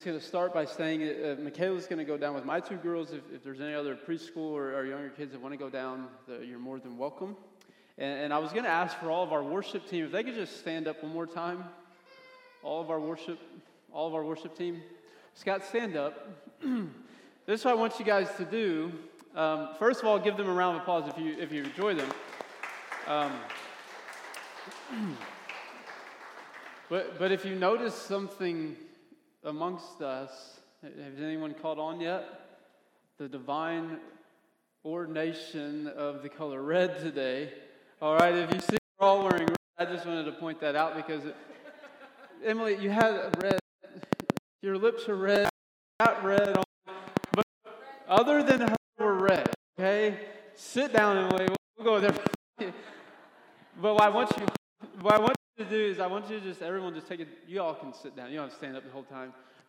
going to start by saying Michaela's going to go down with my two girls. If there's any other preschool or younger kids that want to go down, you're more than welcome. And I was going to ask for all of our worship team, if they could just stand up one more time. All of our worship team. Scott, stand up. This is what I want you guys to do. First of all, give them a round of applause if you enjoy them. But if you notice something amongst us, has anyone caught on yet? The divine ordination of the color red today. All right, if you see we're all wearing red, I just wanted to point that out because, Emily, you had red. Your lips are red. You got red on. But other than her, we're red. Okay? Sit down, Emily. We'll go there. But what I want you to do is I want you to just, everyone just take it. You all can sit down. You don't have to stand up the whole time.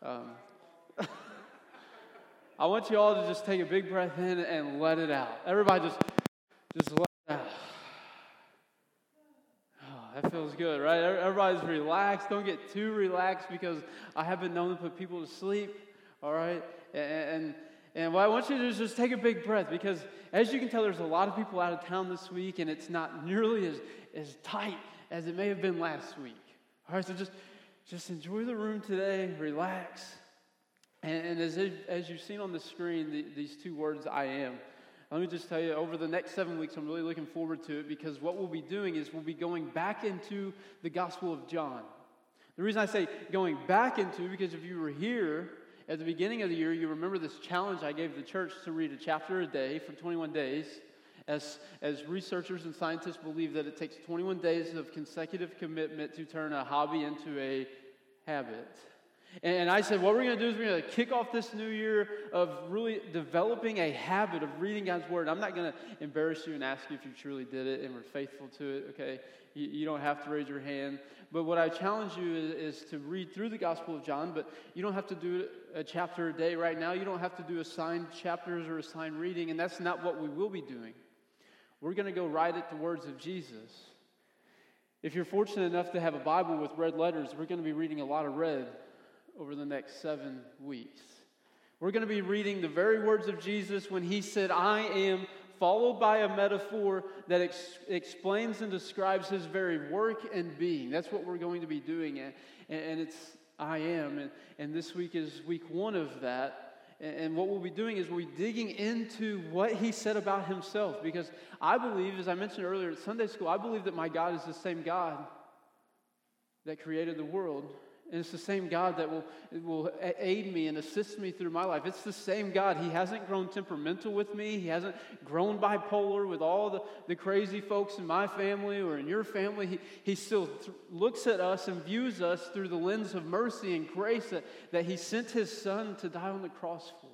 I want you all to just take a big breath in and let it out. Everybody just let it out. Oh, that feels good, right? Everybody's relaxed. Don't get too relaxed because I have been known to put people to sleep, all right? And what I want you to do is just take a big breath because as you can tell, there's a lot of people out of town this week and it's not nearly as tight as it may have been last week. All right, so just enjoy the room today, relax. And as you've seen on the screen, these two words, I am. Let me just tell you, over the next 7 weeks, I'm really looking forward to it because what we'll be doing is we'll be going back into the Gospel of John. The reason I say going back into, because if you were here at the beginning of the year, you remember this challenge I gave the church to read a chapter a day for 21 days. As researchers and scientists believe that it takes 21 days of consecutive commitment to turn a hobby into a habit. And I said, what we're going to do is we're going to kick off this new year of really developing a habit of reading God's Word. I'm not going to embarrass you and ask you if you truly did it and were faithful to it, okay? You don't have to raise your hand. But what I challenge you is to read through the Gospel of John, but you don't have to do a chapter a day right now. You don't have to do assigned chapters or assigned reading, and that's not what we will be doing. We're going to go right at the words of Jesus. If you're fortunate enough to have a Bible with red letters, we're going to be reading a lot of red over the next 7 weeks. We're going to be reading the very words of Jesus when he said, I am, followed by a metaphor that explains and describes his very work and being. That's what we're going to be doing, and it's I am. And this week is week 1 of that. And what we'll be doing is we'll be digging into what he said about himself. Because I believe, as I mentioned earlier at Sunday school, I believe that my God is the same God that created the world. And it's the same God that will aid me and assist me through my life. It's the same God. He hasn't grown temperamental with me. He hasn't grown bipolar with all the crazy folks in my family or in your family. He still looks at us and views us through the lens of mercy and grace that he sent his son to die on the cross for.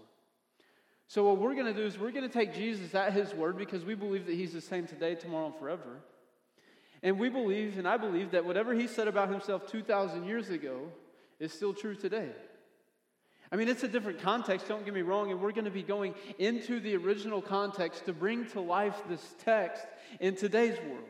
So what we're going to do is we're going to take Jesus at his word because we believe that he's the same today, tomorrow, and forever. And we believe, and I believe, that whatever he said about himself 2,000 years ago is still true today. I mean, it's a different context, don't get me wrong, and we're going to be going into the original context to bring to life this text in today's world.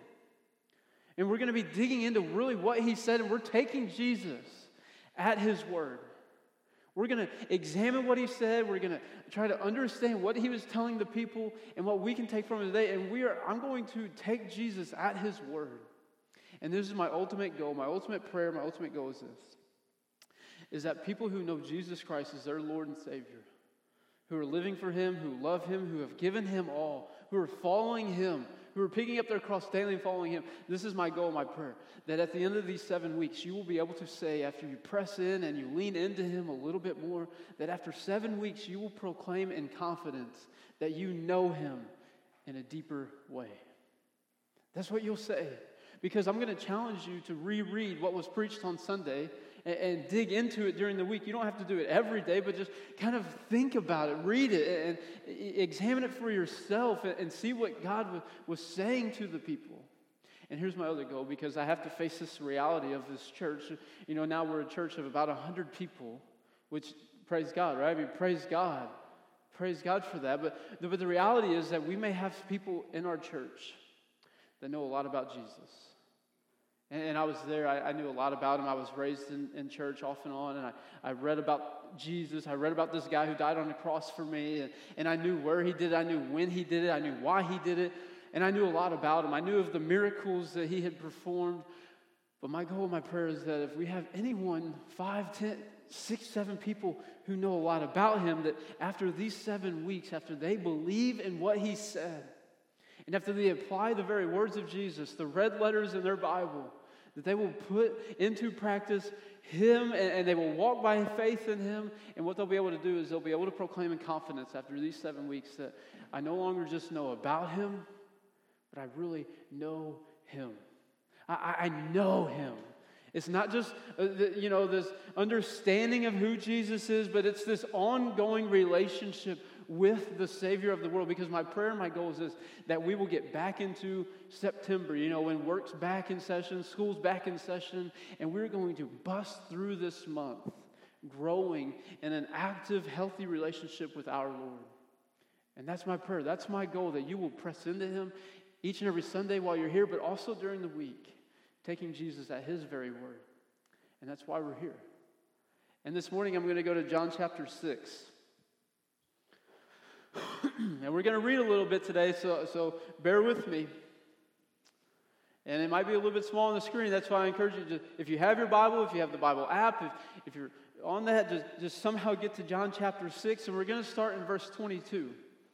And we're going to be digging into really what he said, and we're taking Jesus at his word. We're going to examine what he said. We're going to try to understand what he was telling the people and what we can take from it today. And I'm going to take Jesus at his word. And this is my ultimate goal, my ultimate prayer, my ultimate goal is this. Is that people who know Jesus Christ as their Lord and Savior, who are living for him, who love him, who have given him all, who are following him, who are picking up their cross daily and following him. This is my goal, my prayer, that at the end of these 7 weeks, you will be able to say, after you press in and you lean into him a little bit more, that after 7 weeks, you will proclaim in confidence that you know him in a deeper way. That's what you'll say. Because I'm going to challenge you to reread what was preached on Sunday and dig into it during the week. You don't have to do it every day, but just kind of think about it, read it, and examine it for yourself and see what God was saying to the people. And here's my other goal, because I have to face this reality of this church. You know, now we're a church of about 100 people, which, praise God, right? I mean, praise God. Praise God for that. But the reality is that we may have people in our church that know a lot about Jesus. And I was there. I knew a lot about him. I was raised in church off and on, and I read about Jesus. I read about this guy who died on the cross for me, and I knew where he did it. I knew when he did it. I knew why he did it, and I knew a lot about him. I knew of the miracles that he had performed. But my goal, my prayer is that if we have anyone, 5, 10, 6, 7 people who know a lot about him, that after these 7 weeks, after they believe in what he said, and after they apply the very words of Jesus, the red letters in their Bible, that they will put into practice him, and they will walk by faith in him. And what they'll be able to do is they'll be able to proclaim in confidence after these 7 weeks that I no longer just know about him, but I really know him. I know him. It's not just, this understanding of who Jesus is, but it's this ongoing relationship with the Savior of the world. Because my prayer and my goal is this, that we will get back into September, when work's back in session, school's back in session, and we're going to bust through this month growing in an active, healthy relationship with our Lord. And that's my prayer. That's my goal, that you will press into him each and every Sunday while you're here, but also during the week, taking Jesus at his very word. And that's why we're here. And this morning I'm going to go to John chapter 6. And we're going to read a little bit today, so bear with me. And it might be a little bit small on the screen. That's why I encourage you to, if you have your Bible, if you have the Bible app, if you're on that, just somehow get to John chapter 6. And we're going to start in verse 22.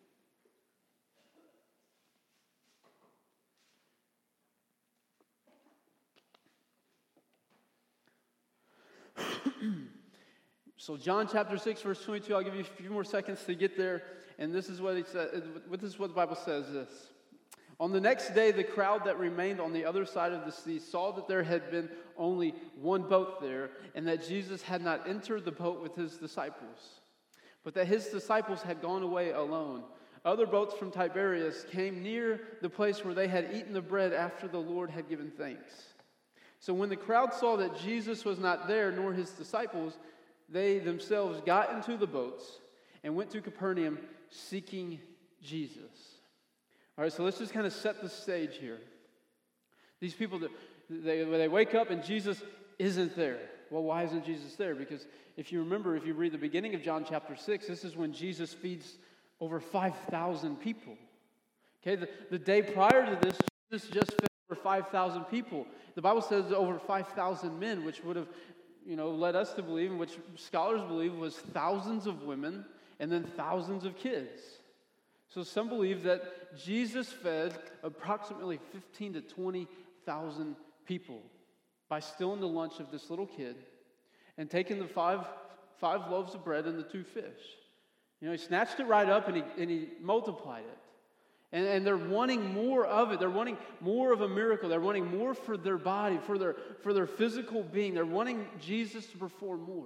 So John chapter 6, verse 22, I'll give you a few more seconds to get there. And this is what the Bible says this. On the next day, the crowd that remained on the other side of the sea saw that there had been only one boat there, and that Jesus had not entered the boat with his disciples, but that his disciples had gone away alone. Other boats from Tiberias came near the place where they had eaten the bread after the Lord had given thanks. So when the crowd saw that Jesus was not there, nor his disciples, they themselves got into the boats and went to Capernaum seeking Jesus. All right, so let's just kind of set the stage here. These people, they wake up and Jesus isn't there. Well, why isn't Jesus there? Because if you remember, if you read the beginning of John chapter 6, this is when Jesus feeds over 5,000 people. Okay, the day prior to this, Jesus just fed over 5,000 people. The Bible says over 5,000 men, which would have, led us to believe, and which scholars believe was thousands of women and then thousands of kids. So some believe that Jesus fed approximately 15 to 20,000 people by stealing the lunch of this little kid and taking the five loaves of bread and the 2 fish. He snatched it right up and he multiplied it. And they're wanting more of it. They're wanting more of a miracle. They're wanting more for their body, for their physical being. They're wanting Jesus to perform more.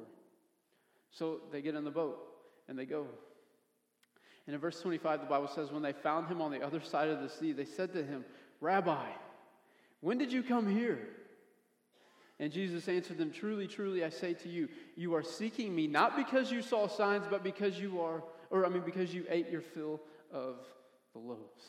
So they get in the boat and they go. And in verse 25, the Bible says, when they found him on the other side of the sea, they said to him, Rabbi, when did you come here? And Jesus answered them, truly, truly, I say to you, you are seeking me not because you saw signs, but because because you ate your fill of the loaves.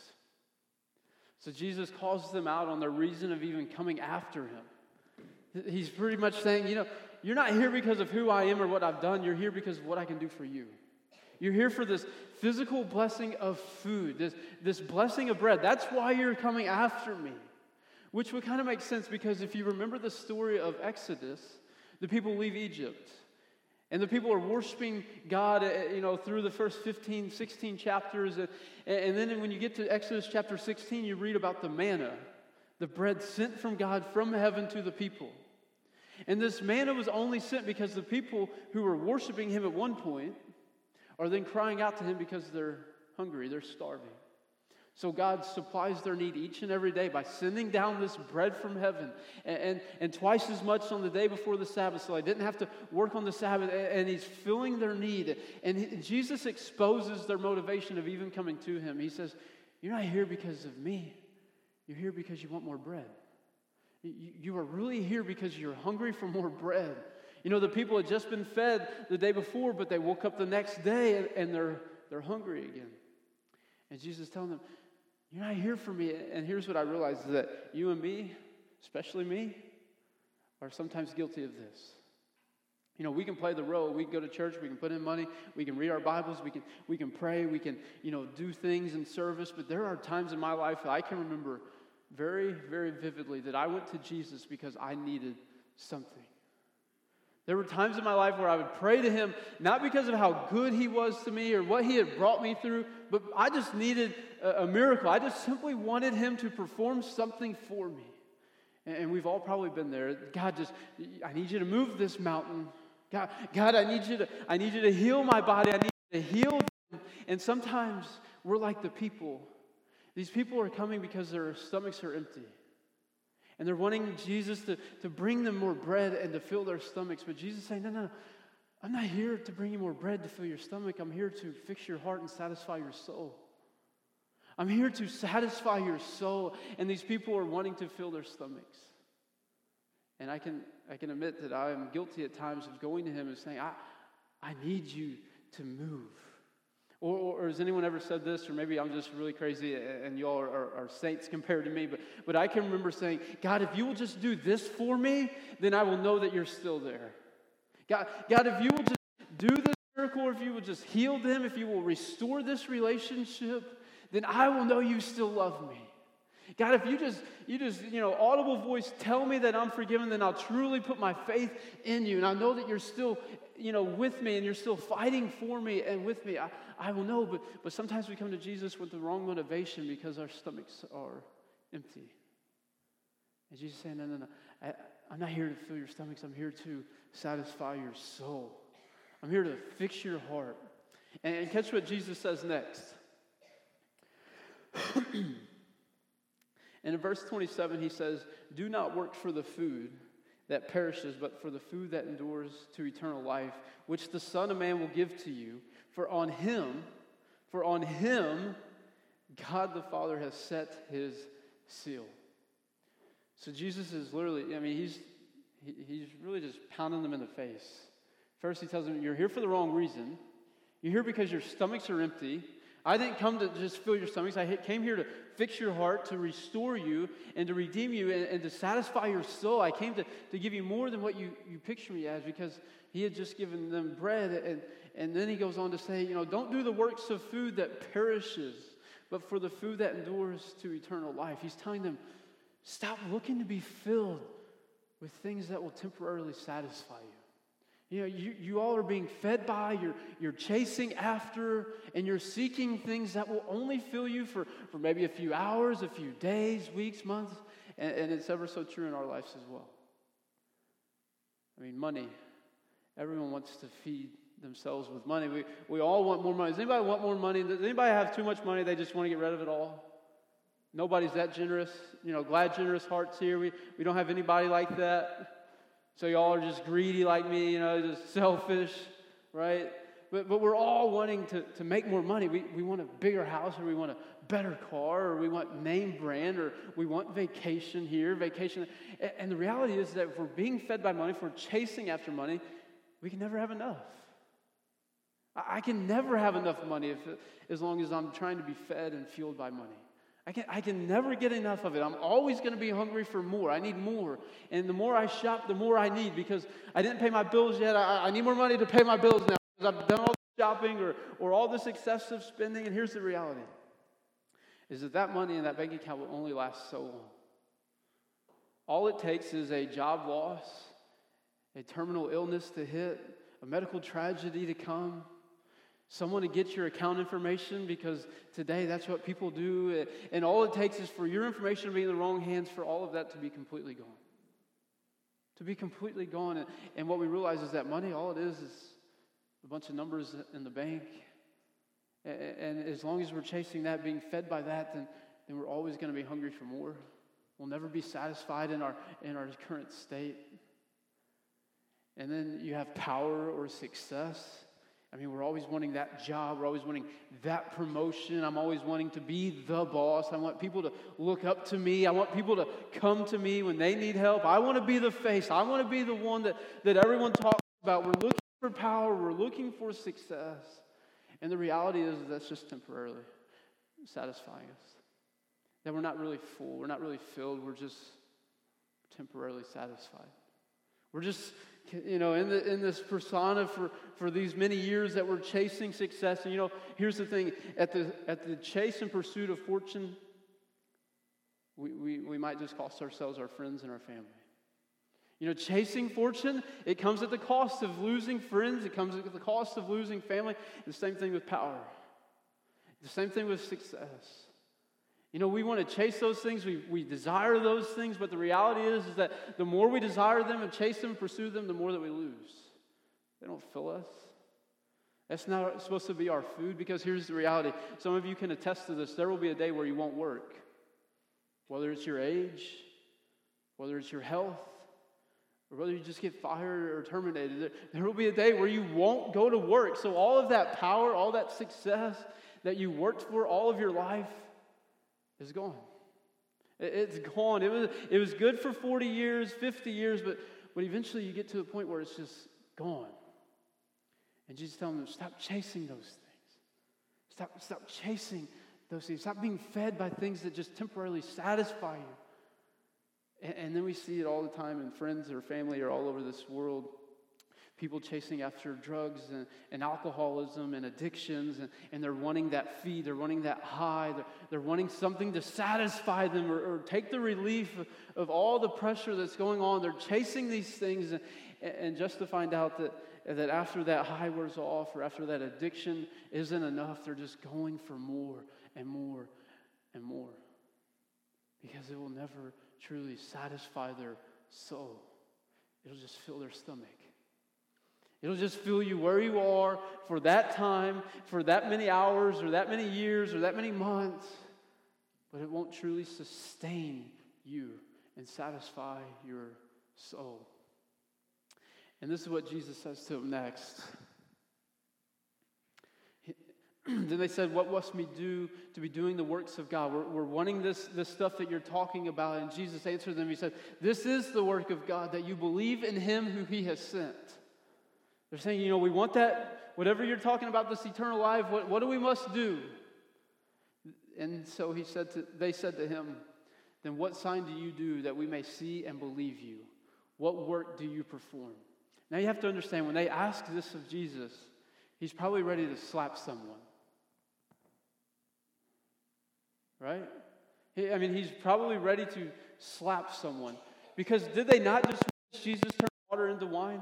So Jesus calls them out on their reason of even coming after him. He's pretty much saying, you're not here because of who I am or what I've done. You're here because of what I can do for you. You're here for this physical blessing of food, this blessing of bread. That's why you're coming after me. Which would kind of make sense because if you remember the story of Exodus, the people leave Egypt. And the people are worshiping God, through the first 15, 16 chapters. And then when you get to Exodus chapter 16, you read about the manna, the bread sent from God from heaven to the people. And this manna was only sent because the people who were worshiping him at one point are then crying out to him because they're hungry, they're starving. So God supplies their need each and every day by sending down this bread from heaven and twice as much on the day before the Sabbath, so they didn't have to work on the Sabbath, and he's filling their need. And Jesus exposes their motivation of even coming to him. He says, you're not here because of me. You're here because you want more bread. You are really here because you're hungry for more bread. The people had just been fed the day before, but they woke up the next day and they're hungry again. And Jesus is telling them, you're not here for me. And here's what I realized, is that you and me, especially me, are sometimes guilty of this. You know, we can play the role. We can go to church. We can put in money. We can read our Bibles. We can pray. We can, do things in service. But there are times in my life that I can remember very, very vividly that I went to Jesus because I needed something. There were times in my life where I would pray to him, not because of how good he was to me or what he had brought me through, but I just needed a miracle. I just simply wanted him to perform something for me. And we've all probably been there. God, I need you to move this mountain. God, I need you to heal my body. I need you to heal them. And sometimes we're like the people. These people are coming because their stomachs are empty. And they're wanting Jesus to bring them more bread and to fill their stomachs. But Jesus is saying, no, I'm not here to bring you more bread to fill your stomach. I'm here to fix your heart and satisfy your soul. I'm here to satisfy your soul. And these people are wanting to fill their stomachs. And I can admit that I am guilty at times of going to him and saying, I need you to move. Or has anyone ever said this? Or maybe I'm just really crazy and y'all are saints compared to me. But I can remember saying, God, if you will just do this for me, then I will know that you're still there. God, if you will just do this miracle, or if you will just heal them, if you will restore this relationship, then I will know you still love me. God, if you just audible voice tell me that I'm forgiven, then I'll truly put my faith in you. And I know that you're still, with me and you're still fighting for me and with me. I will know, but sometimes we come to Jesus with the wrong motivation because our stomachs are empty. And Jesus is saying, no, I'm not here to fill your stomachs. I'm here to satisfy your soul. I'm here to fix your heart. And catch what Jesus says next. And in verse 27, he says, do not work for the food that perishes, but for the food that endures to eternal life, which the Son of Man will give to you. For on him, God the Father has set his seal. So Jesus is literally, he's really just pounding them in the face. First he tells them, you're here for the wrong reason. You're here because your stomachs are empty. I didn't come to just fill your stomachs. I came here to fix your heart, to restore you, and to redeem you, and to satisfy your soul. I came to give you more than what you picture me as, because he had just given them bread. And then he goes on to say, don't do the works of food that perishes, but for the food that endures to eternal life. He's telling them, stop looking to be filled with things that will temporarily satisfy you. You all are being fed by, you're chasing after, and you're seeking things that will only fill you for maybe a few hours, a few days, weeks, months, and it's ever so true in our lives as well. Money. Everyone wants to feed themselves with money. We all want more money. Does anybody want more money? Does anybody have too much money? They just want to get rid of it all? Nobody's that generous. Glad generous hearts here. We don't have anybody like that. So y'all are just greedy like me, just selfish, right? But we're all wanting to make more money. We want a bigger house, or we want a better car, or we want name brand, or we want vacation here, vacation. And the reality is that if we're being fed by money, if we're chasing after money, we can never have enough. I can never have enough money as long as I'm trying to be fed and fueled by money. I can never get enough of it. I'm always going to be hungry for more. I need more. And the more I shop, the more I need, because I didn't pay my bills yet. I need more money to pay my bills now, because I've done all this shopping or all this excessive spending. And here's the reality, is that money in that bank account will only last so long. All it takes is a job loss, a terminal illness to hit, a medical tragedy to come, someone to get your account information, because today that's what people do. And all it takes is for your information to be in the wrong hands, for all of that to be completely gone. To be completely gone. And what we realize is that money, all it is a bunch of numbers in the bank. And as long as we're chasing that, being fed by that, then we're always going to be hungry for more. We'll never be satisfied in our current state. And then you have power or success. We're always wanting that job. We're always wanting that promotion. I'm always wanting to be the boss. I want people to look up to me. I want people to come to me when they need help. I want to be the face. I want to be the one that everyone talks about. We're looking for power. We're looking for success. And the reality is that's just temporarily satisfying us. That we're not really full. We're not really filled. We're just temporarily satisfied. We're just, in this persona for these many years that we're chasing success. And here's the thing: at the chase and pursuit of fortune, we might just cost ourselves our friends and our family. Chasing fortune, it comes at the cost of losing friends. It comes at the cost of losing family. The same thing with power. The same thing with success. We want to chase those things. We desire those things, but the reality is that the more we desire them and chase them and pursue them, the more that we lose. They don't fill us. That's not supposed to be our food, because here's the reality. Some of you can attest to this. There will be a day where you won't work. Whether it's your age, whether it's your health, or whether you just get fired or terminated. There will be a day where you won't go to work. So all of that power, all that success that you worked for all of your life is gone. It's gone. It was good for 40 years, 50 years, but eventually you get to a point where it's just gone. And Jesus telling them, stop chasing those things. Stop chasing those things. Stop being fed by things that just temporarily satisfy you. And then we see it all the time in friends or family or all over this world. People chasing after drugs and alcoholism and addictions, and they're wanting that feed, they're wanting that high, they're wanting something to satisfy them or take the relief of all the pressure that's going on. They're chasing these things, and just to find out that after that high wears off, or after that addiction isn't enough, they're just going for more and more and more, because it will never truly satisfy their soul. It'll just fill their stomach. It'll just fill you where you are for that time, for that many hours, or that many years, or that many months. But it won't truly sustain you and satisfy your soul. And this is what Jesus says to him next. Then they said, what must we do to be doing the works of God? We're wanting this stuff that you're talking about. And Jesus answered them. He said, this is the work of God, that you believe in him who he has sent. They're saying, we want that, whatever you're talking about, this eternal life, what do we must do? And so they said to him, then what sign do you do that we may see and believe you? What work do you perform? Now you have to understand, when they ask this of Jesus, he's probably ready to slap someone. Right? He's probably ready to slap someone. Because did they not just watch Jesus turn water into wine?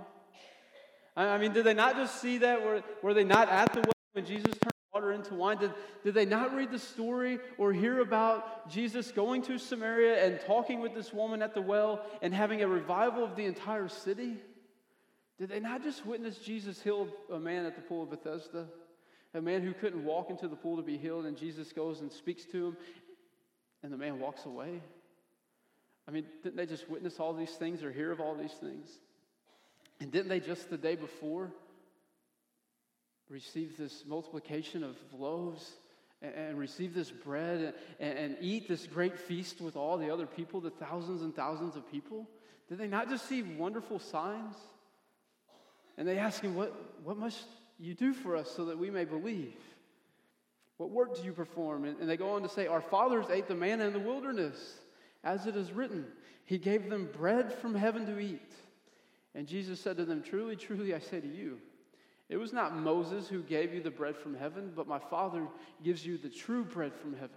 Did they not just see that? Were they not at the well when Jesus turned water into wine? Did they not read the story or hear about Jesus going to Samaria and talking with this woman at the well and having a revival of the entire city? Did they not just witness Jesus heal a man at the pool of Bethesda? A man who couldn't walk into the pool to be healed, and Jesus goes and speaks to him, and the man walks away? Didn't they just witness all these things or hear of all these things? And didn't they just the day before receive this multiplication of loaves and receive this bread and eat this great feast with all the other people, the thousands and thousands of people? Did they not just see wonderful signs? And they ask him, what must you do for us so that we may believe? What work do you perform? And they go on to say, our fathers ate the manna in the wilderness, as it is written, he gave them bread from heaven to eat. And Jesus said to them, truly, truly, I say to you, it was not Moses who gave you the bread from heaven, but my Father gives you the true bread from heaven.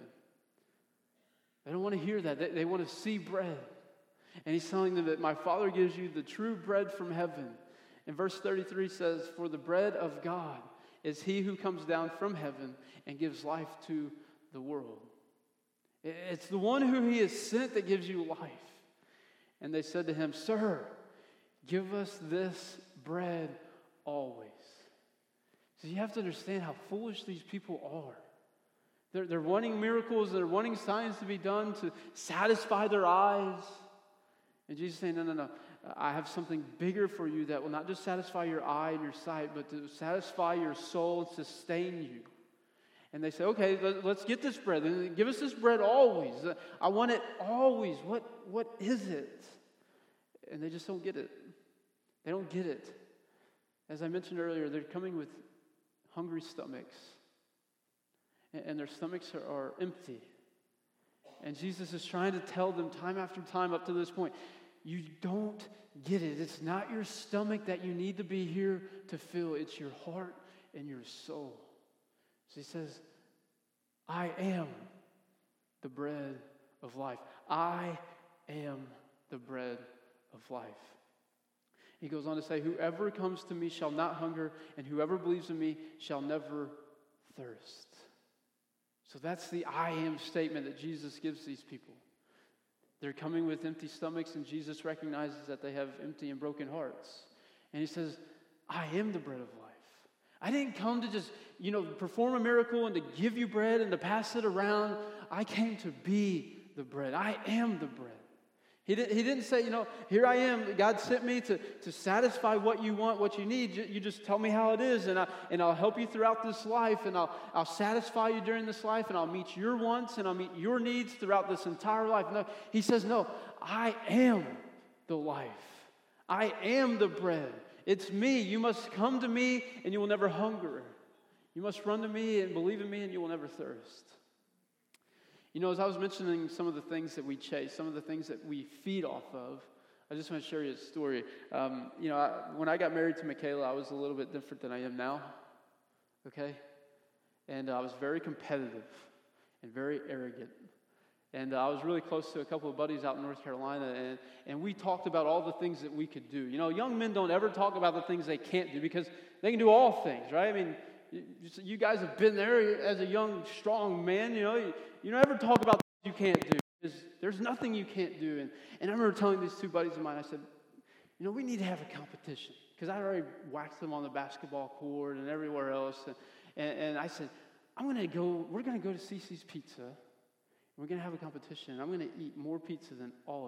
They don't want to hear that. They want to see bread. And he's telling them that my Father gives you the true bread from heaven. And verse 33 says, for the bread of God is he who comes down from heaven and gives life to the world. It's the one who he has sent that gives you life. And they said to him, sir, give us this bread always. So you have to understand how foolish these people are. They're wanting miracles, they're wanting signs to be done to satisfy their eyes. And Jesus is saying, no. I have something bigger for you that will not just satisfy your eye and your sight, but to satisfy your soul and sustain you. And they say, okay, let's get this bread. And give us this bread always. I want it always. What is it? And they just don't get it. They don't get it. As I mentioned earlier, they're coming with hungry stomachs. And their stomachs are empty. And Jesus is trying to tell them time after time up to this point, you don't get it. It's not your stomach that you need to be here to fill. It's your heart and your soul. So he says, I am the bread of life. I am the bread of life. He goes on to say, whoever comes to me shall not hunger, and whoever believes in me shall never thirst. So that's the I am statement that Jesus gives these people. They're coming with empty stomachs, and Jesus recognizes that they have empty and broken hearts. And he says, I am the bread of life. I didn't come to just, perform a miracle and to give you bread and to pass it around. I came to be the bread. I am the bread. He didn't say, here I am. God sent me to satisfy what you want, what you need. You just tell me how it is, and I'll help you throughout this life, and I'll satisfy you during this life, and I'll meet your wants, and I'll meet your needs throughout this entire life. No, he says, no, I am the life. I am the bread. It's me. You must come to me, and you will never hunger. You must run to me and believe in me, and you will never thirst. As I was mentioning some of the things that we chase, some of the things that we feed off of, I just want to share you a story. When I got married to Michaela, I was a little bit different than I am now, okay? And I was very competitive and very arrogant. And I was really close to a couple of buddies out in North Carolina, and we talked about all the things that we could do. Young men don't ever talk about the things they can't do because they can do all things, right? I mean, you guys have been there as a young, strong man, you don't ever talk about things you can't do. Because there's nothing you can't do. And I remember telling these two buddies of mine, I said, we need to have a competition. Because I already waxed them on the basketball court and everywhere else. And I said, we're going to go to CiCi's Pizza. And we're going to have a competition. I'm going to eat more pizza than all of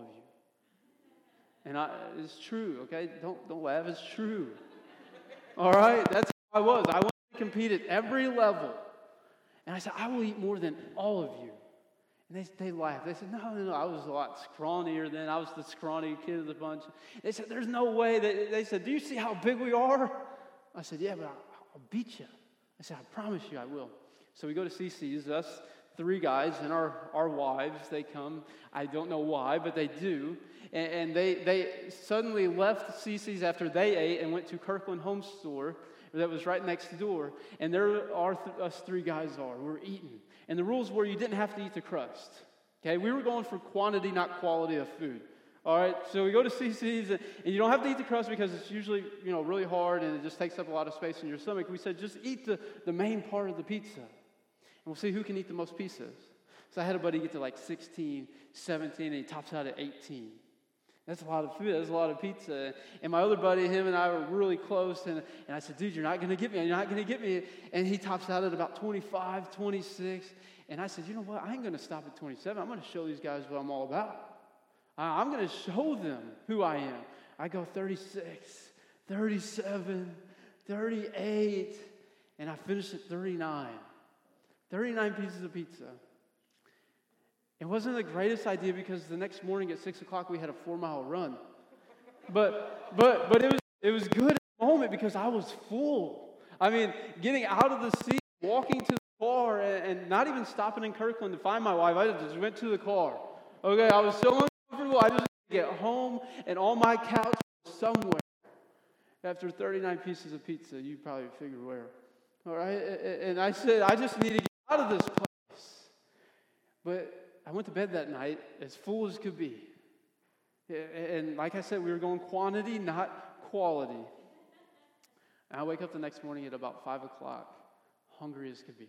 you. And it's true, okay? Don't laugh. It's true. All right? That's how I was. I wanted to compete at every level. And I said, I will eat more than all of you. And they laughed. They said, no. I was a lot scrawnier then. I was the scrawny kid of the bunch. They said, there's no way. They said, do you see how big we are? I said, yeah, but I'll beat you. I said, I promise you I will. So we go to CiCi's, us three guys and our wives. They come. I don't know why, but they do. And they suddenly left CiCi's after they ate and went to Kirkland Home Store that was right next door, and there us three guys are. We're eating. And the rules were you didn't have to eat the crust. Okay, we were going for quantity, not quality of food. All right, so we go to CiCi's, and you don't have to eat the crust because it's usually, really hard, and it just takes up a lot of space in your stomach. We said, just eat the main part of the pizza, and we'll see who can eat the most pieces. So I had a buddy get to like 16, 17, and he tops out at 18. That's a lot of food. That's a lot of pizza. And my other buddy, him and I were really close. And I said, dude, you're not going to get me. You're not going to get me. And he tops out at about 25, 26. And I said, you know what? I ain't going to stop at 27. I'm going to show these guys what I'm all about. I'm going to show them who I am. I go 36, 37, 38. And I finished at 39. 39 pieces of pizza. It wasn't the greatest idea because the next morning at 6 o'clock we had a 4-mile run. But it was good at the moment because I was full. I mean, getting out of the seat, walking to the car, and not even stopping in Kirkland to find my wife. I just went to the car. Okay, I was so uncomfortable. I just wanted to get home and on my couch somewhere. After 39 pieces of pizza, you probably figure where. All right, and I said, I just need to get out of this place. But I went to bed that night as full as could be. And like I said, we were going quantity, not quality. And I wake up the next morning at about 5 o'clock, hungry as could be.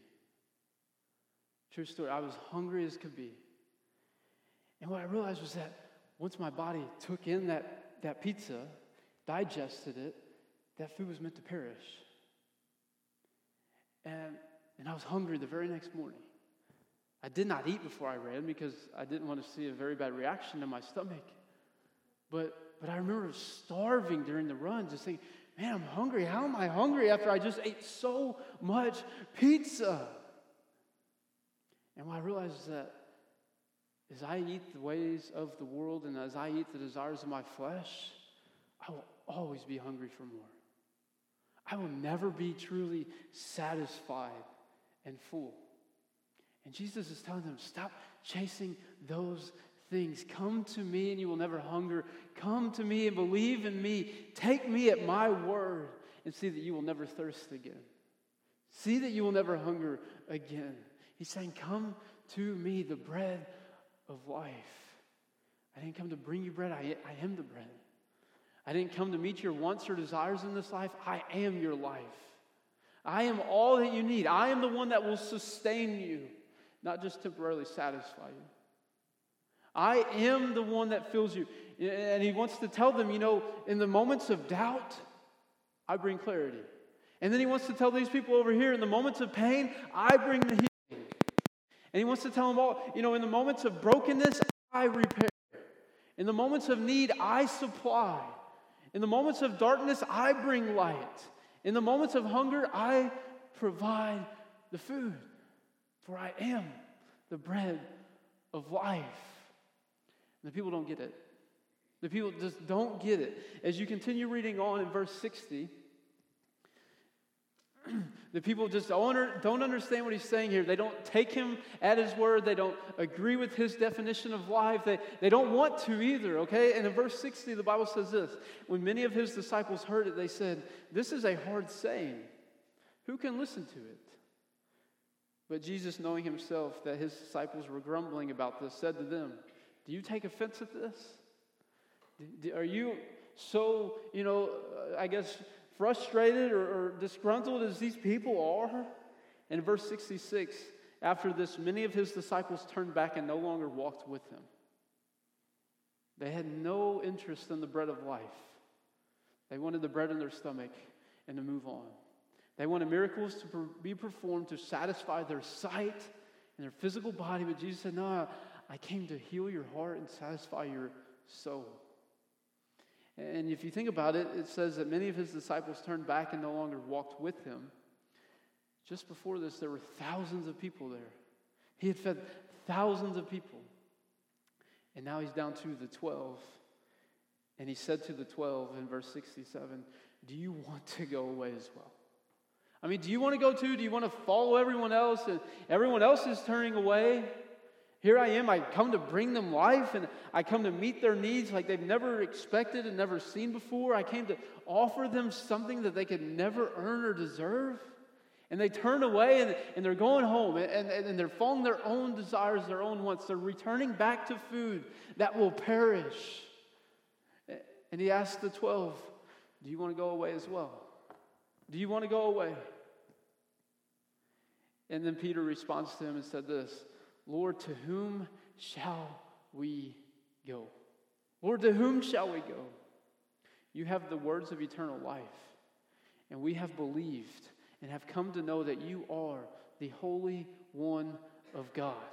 True story, I was hungry as could be. And what I realized was that once my body took in that pizza, digested it, that food was meant to perish. And I was hungry the very next morning. I did not eat before I ran because I didn't want to see a very bad reaction to my stomach. But I remember starving during the run, just thinking, man, I'm hungry. How am I hungry after I just ate so much pizza? And what I realized is that as I eat the ways of the world and as I eat the desires of my flesh, I will always be hungry for more. I will never be truly satisfied and full. And Jesus is telling them, stop chasing those things. Come to me and you will never hunger. Come to me and believe in me. Take me at my word and see that you will never thirst again. See that you will never hunger again. He's saying, come to me, the bread of life. I didn't come to bring you bread. I am the bread. I didn't come to meet your wants or desires in this life. I am your life. I am all that you need. I am the one that will sustain you, not just temporarily satisfy you. I am the one that fills you. And he wants to tell them, in the moments of doubt, I bring clarity. And then he wants to tell these people over here, in the moments of pain, I bring the healing. And he wants to tell them all, in the moments of brokenness, I repair. In the moments of need, I supply. In the moments of darkness, I bring light. In the moments of hunger, I provide the food. For I am the bread of life. And the people don't get it. The people just don't get it. As you continue reading on in verse 60, the people just don't understand what he's saying here. They don't take him at his word. They don't agree with his definition of life. They don't want to either, okay? And in verse 60, the Bible says this. When many of his disciples heard it, they said, "This is a hard saying. Who can listen to it?" But Jesus, knowing himself that his disciples were grumbling about this, said to them, "Do you take offense at this? Are you so, frustrated or disgruntled as these people are?" In verse 66, after this, many of his disciples turned back and no longer walked with him. They had no interest in the bread of life. They wanted the bread in their stomach and to move on. They wanted miracles to be performed to satisfy their sight and their physical body, but Jesus said, "No, I came to heal your heart and satisfy your soul." And if you think about it, it says that many of his disciples turned back and no longer walked with him. Just before this, there were thousands of people there. He had fed thousands of people. And now he's down to the 12. And he said to the 12 in verse 67, "Do you want to go away as well?" I mean, do you want to go too? Do you want to follow everyone else? And everyone else is turning away. Here I am. I come to bring them life, and I come to meet their needs like they've never expected and never seen before. I came to offer them something that they could never earn or deserve. And they turn away, and they're going home, and they're following their own desires, their own wants. They're returning back to food that will perish. And he asked the 12, "Do you want to go away as well? Do you want to go away?" And then Peter responds to him and said this, "Lord, to whom shall we go? Lord, to whom shall we go? You have the words of eternal life, and we have believed and have come to know that you are the Holy One of God."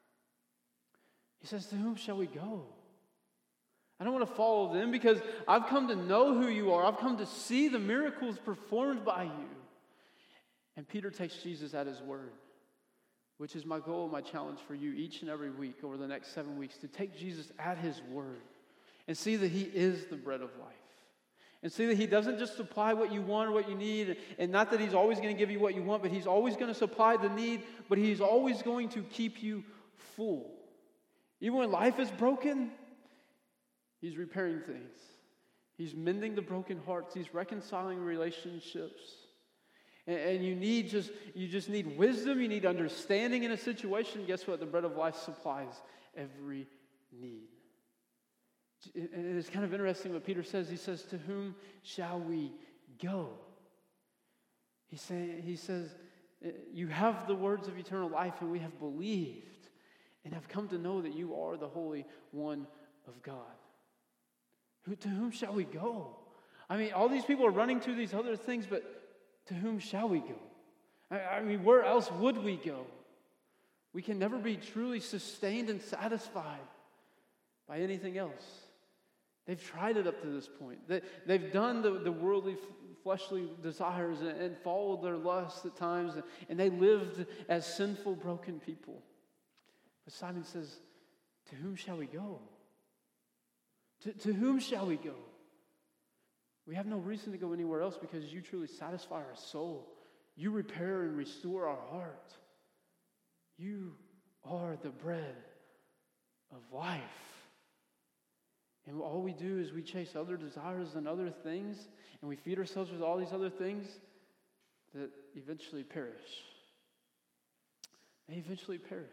He says, "To whom shall we go? I don't want to follow them because I've come to know who you are. I've come to see the miracles performed by you." And Peter takes Jesus at his word, which is my goal, my challenge for you each and every week over the next 7 weeks, to take Jesus at his word and see that he is the bread of life. And see that he doesn't just supply what you want or what you need, and not that he's always going to give you what you want, but he's always going to supply the need, but he's always going to keep you full. Even when life is broken, he's repairing things. He's mending the broken hearts. He's reconciling relationships. And you just need wisdom. You need understanding in a situation. Guess what? The bread of life supplies every need. And it's kind of interesting what Peter says. He says, "To whom shall we go?" He says, "You have the words of eternal life, and we have believed and have come to know that you are the Holy One of God." To whom shall we go? I mean, all these people are running to these other things, but to whom shall we go? I mean, where else would we go? We can never be truly sustained and satisfied by anything else. They've tried it up to this point. They've done the worldly, fleshly desires and followed their lusts at times, and they lived as sinful, broken people. But Simon says, "To whom shall we go? To whom shall we go? We have no reason to go anywhere else because you truly satisfy our soul. You repair and restore our heart. You are the bread of life. And all we do is we chase other desires and other things, and we feed ourselves with all these other things that eventually perish. They eventually perish.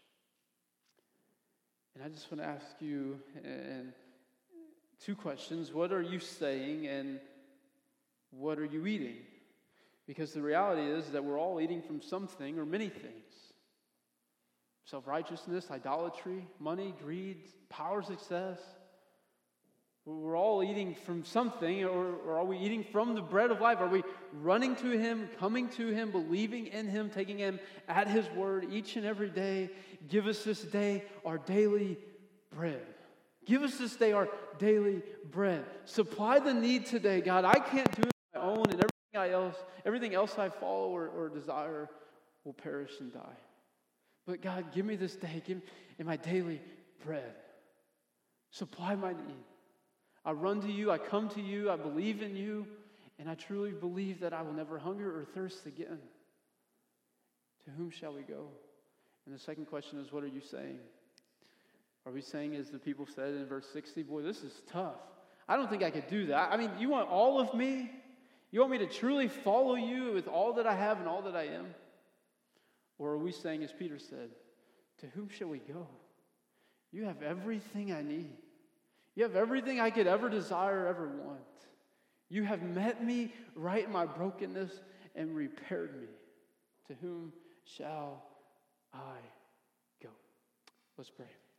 And I just want to ask you two questions. What are you saying, and what are you eating? Because the reality is that we're all eating from something or many things. Self-righteousness, idolatry, money, greed, power, success. We're all eating from something, or are we eating from the bread of life? Are we running to Him, coming to Him, believing in Him, taking Him at His word each and every day? Give us this day our daily bread. Give us this day our daily bread. Supply the need today, God. I can't do it on my own, and everything else I follow or desire will perish and die. But God, give me this day, give me my daily bread. Supply my need. I run to you, I come to you, I believe in you, and I truly believe that I will never hunger or thirst again. To whom shall we go? And the second question is, what are you saying? Are we saying, as the people said in verse 60, boy, this is tough. I don't think I could do that. I mean, you want all of me? You want me to truly follow you with all that I have and all that I am? Or are we saying, as Peter said, to whom shall we go? You have everything I need. You have everything I could ever desire or ever want. You have met me right in my brokenness and repaired me. To whom shall I go? Let's pray.